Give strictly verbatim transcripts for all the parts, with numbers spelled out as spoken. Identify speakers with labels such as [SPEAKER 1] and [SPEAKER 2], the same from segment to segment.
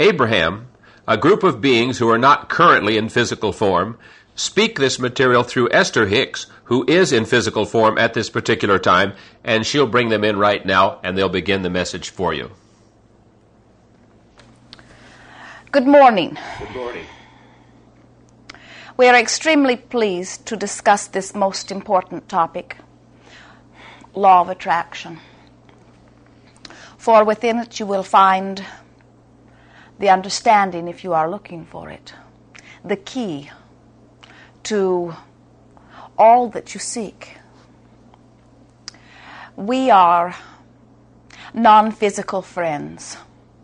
[SPEAKER 1] Abraham, a group of beings who are not currently in physical form, speak this material through Esther Hicks, who is in physical form at this particular time, and she'll bring them in right now, and they'll begin the message for you.
[SPEAKER 2] Good morning.
[SPEAKER 1] Good morning.
[SPEAKER 2] We are extremely pleased to discuss this most important topic, law of attraction. For within it you will find the understanding, if you are looking for it, the key to all that you seek. We are non-physical friends.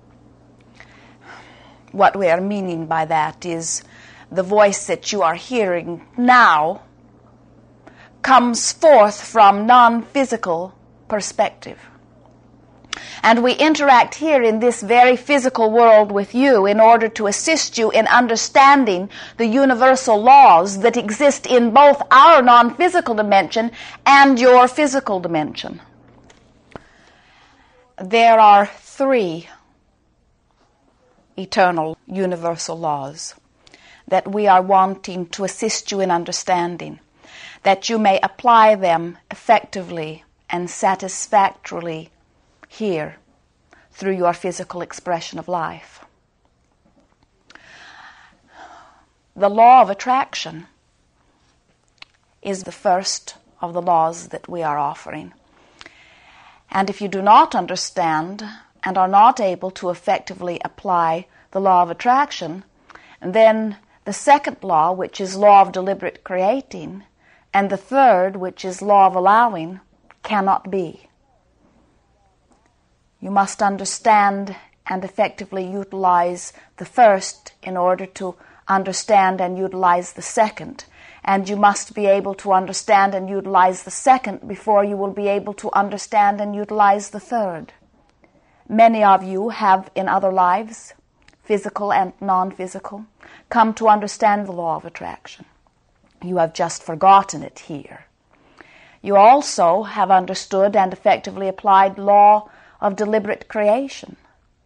[SPEAKER 2] What we are meaning by that is the voice that you are hearing now comes forth from non-physical perspective. And we interact here in this very physical world with you in order to assist you in understanding the universal laws that exist in both our non-physical dimension and your physical dimension. There are three eternal universal laws that we are wanting to assist you in understanding, that you may apply them effectively and satisfactorily here through your physical expression of life. The law of attraction is the first of the laws that we are offering. And if you do not understand and are not able to effectively apply the law of attraction, then the second law, which is law of deliberate creating, and the third, which is law of allowing, cannot be. You must understand and effectively utilize the first in order to understand and utilize the second. And you must be able to understand and utilize the second before you will be able to understand and utilize the third. Many of you have in other lives, physical and non-physical, come to understand the law of attraction. You have just forgotten it here. You also have understood and effectively applied law of deliberate creation.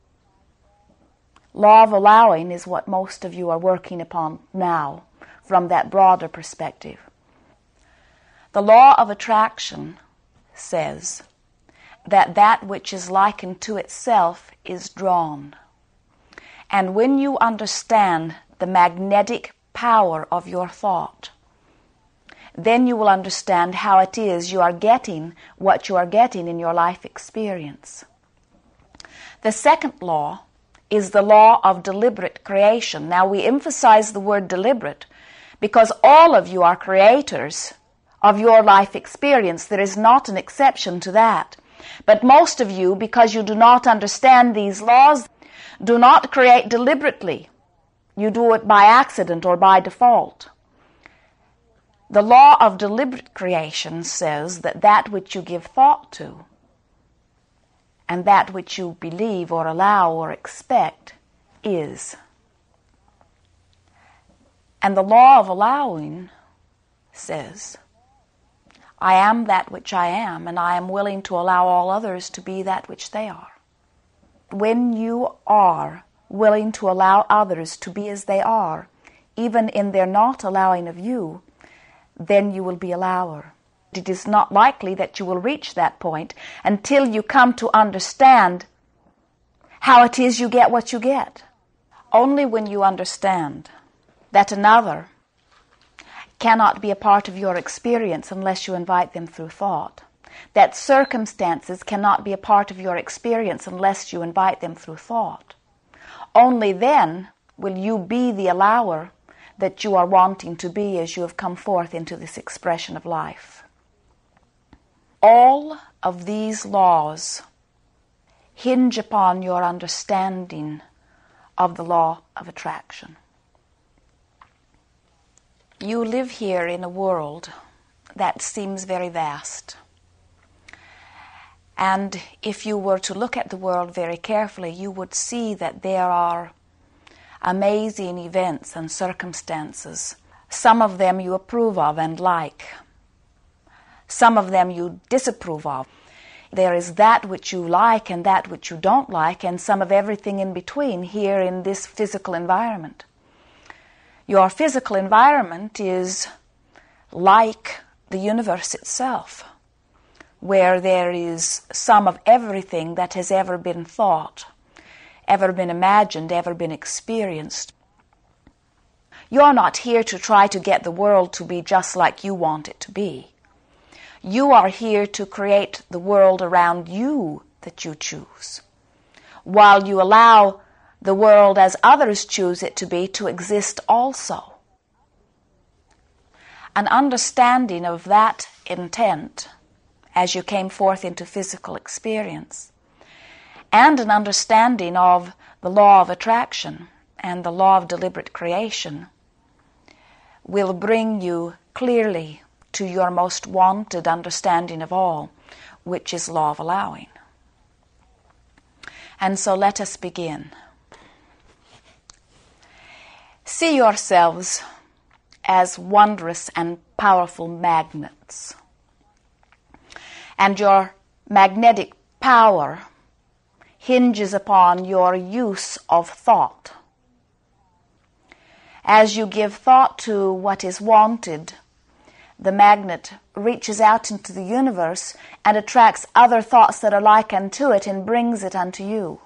[SPEAKER 2] Law of allowing is what most of you are working upon now from that broader perspective. The law of attraction says that that which is likened to itself is drawn. And when you understand the magnetic power of your thought, then you will understand how it is you are getting what you are getting in your life experience. The second law is the law of deliberate creation. Now, we emphasize the word deliberate because all of you are creators of your life experience. There is not an exception to that. But most of you, because you do not understand these laws, do not create deliberately. You do it by accident or by default. The law of deliberate creation says that that which you give thought to and that which you believe or allow or expect is. And the law of allowing says, I am that which I am, and I am willing to allow all others to be that which they are. When you are willing to allow others to be as they are, even in their not allowing of you, then you will be a allower. It is not likely that you will reach that point until you come to understand how it is you get what you get. Only when you understand that another cannot be a part of your experience unless you invite them through thought, that circumstances cannot be a part of your experience unless you invite them through thought, only then will you be the allower that you are wanting to be as you have come forth into this expression of life. All of these laws hinge upon your understanding of the law of attraction. You live here in a world that seems very vast. And if you were to look at the world very carefully, you would see that there are amazing events and circumstances. Some of them you approve of and like. Some of them you disapprove of. there is that which you like and that which you don't like, and some of everything in between here in this physical environment. Your physical environment is like the universe itself, where there is some of everything that has ever been thought, ever been imagined, ever been experienced. You're not here to try to get the world to be just like you want it to be. You are here to create the world around you that you choose, while you allow the world as others choose it to be to exist also. An understanding of that intent as you came forth into physical experience, and an understanding of the law of attraction and the law of deliberate creation will bring you clearly to your most wanted understanding of all, which is law of allowing. And so let us begin. See yourselves as wondrous and powerful magnets, and your magnetic power hinges upon your use of thought. As you give thought to what is wanted, the magnet reaches out into the universe and attracts other thoughts that are like unto it and brings it unto you.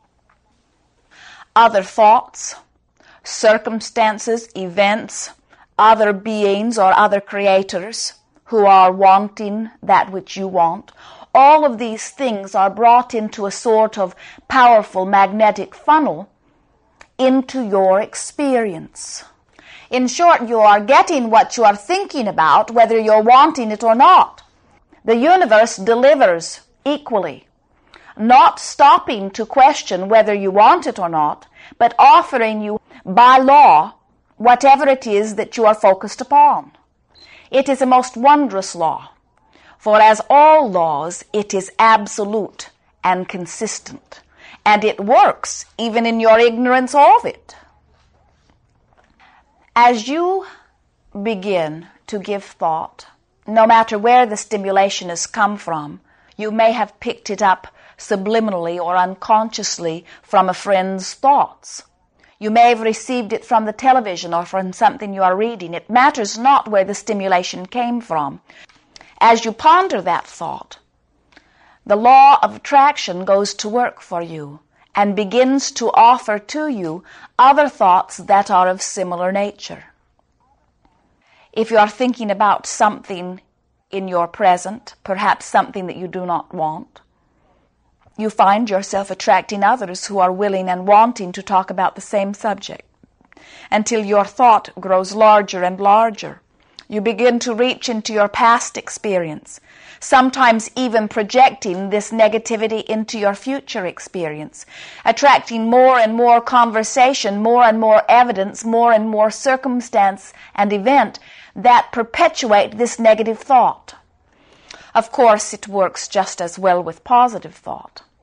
[SPEAKER 2] Other thoughts, circumstances, events, other beings or other creators who are wanting that which you want, all of these things are brought into a sort of powerful magnetic funnel into your experience. In short, you are getting what you are thinking about, whether you're wanting it or not. The universe delivers equally, not stopping to question whether you want it or not, but offering you by law whatever it is that you are focused upon. It is a most wondrous law, for as all laws, it is absolute and consistent, and it works even in your ignorance of it. As you begin to give thought, no matter where the stimulation has come from, you may have picked it up subliminally or unconsciously from a friend's thoughts. You may have received it from the television or from something you are reading. It matters not where the stimulation came from. As you ponder that thought, the law of attraction goes to work for you and begins to offer to you other thoughts that are of similar nature. If you are thinking about something in your present, perhaps something that you do not want, you find yourself attracting others who are willing and wanting to talk about the same subject, until your thought grows larger and larger. You begin to reach into your past experience, sometimes even projecting this negativity into your future experience, attracting more and more conversation, more and more evidence, more and more circumstance and event that perpetuate this negative thought. Of course, it works just as well with positive thought.